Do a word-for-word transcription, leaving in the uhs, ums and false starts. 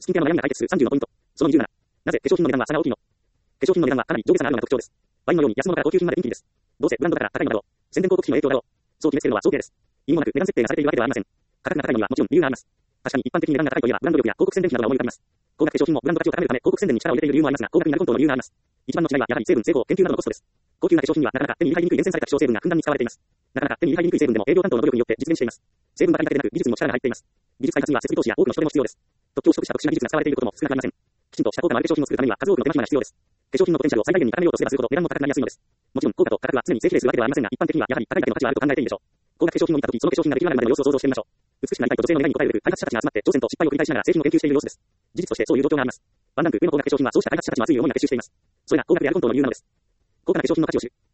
スキンケアの悩みが解決するさんじゅうのポイント。そのにじゅうなな。なぜ化粧品の値段は差が大きいの？化粧品の値段はかなり上下差があるのが特徴です。ワインのように安物から高級品までピンキリです。どうせブランドだから高いのだろう。宣伝広告費の影響だろう。そう決めつけるのは早計です。意味もなく値段設定がされているわけではありません。価格が高いのにはもちろん理由があります。確かに一般的に値段が高いといえばブランド力や広告宣伝費などが思い浮かびます。高額化粧品もブランド価値を高めるため広告宣伝に力を入れている理由もありますが、高額になる本当の理由があります。一番の違いはやはり成分、製法、研究などのコストです。高級な化粧品にはなかなか手に入りにくい厳選された希少成分がふんだんに使われています。なかなか手に入りにくい成分でも営業担当の努力によって実現しています。成分ばかりだけでなく技術にも力が入っています。技術開発には設備投資や多くの人手も必要です。特許を取得した特殊な技術が使われていることも少なくありません。きちんとした効果のある化粧品を作るためには数多くの手間暇が必要です。化粧品のポテンシャルを最大限に高めようとすればするほど値段も高くなりやすいのです。もちろん効果と価格は常に正比例するわけではありませんが、一般的にはやはり高いだけの価値はあると考えていいでしょう。高額化粧品を見たとき、その化粧品が出来上がるまでの様子を想像してみましょう。美しくなりたいと女性の願いに応えるべく開発者たちが集まって挑戦と失敗を繰り返しながら製品を研究している様子です。事実としてそういう状況があります。ワンランク上の高額化粧品はそうした開発者たちの熱い思いが結集しています。それが高額である本当の理由なのです。高価な化粧品の価値を知る。